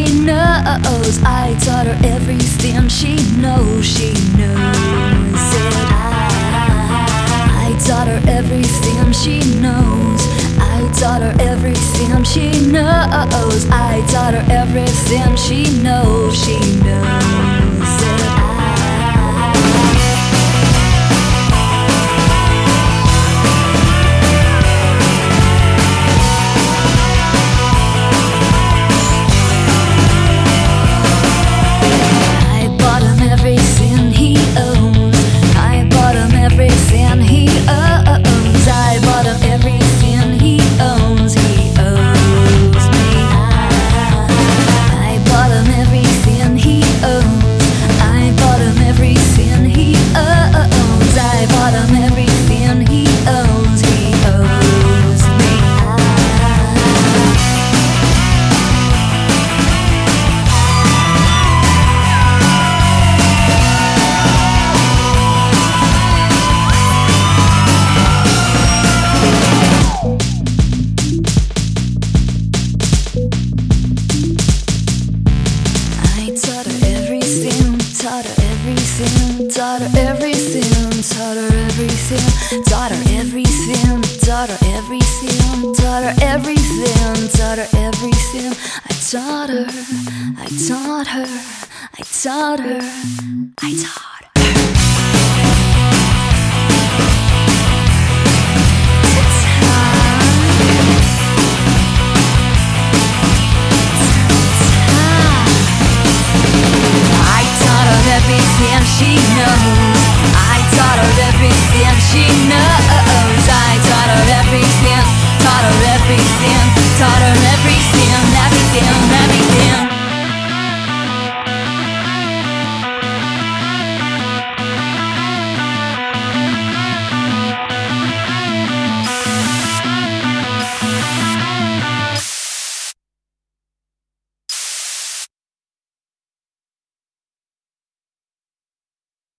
knows. I taught her everything she knows. She knows it. I taught her everything she knows. I taught her everything she knows. I taught her everything she knows. She knows it. Taught her everything, taught her everything, taught her everything, taught her everything, taught her everything, taught her everything, taught her everything. I taught her, I taught her, I taught her, I taught her.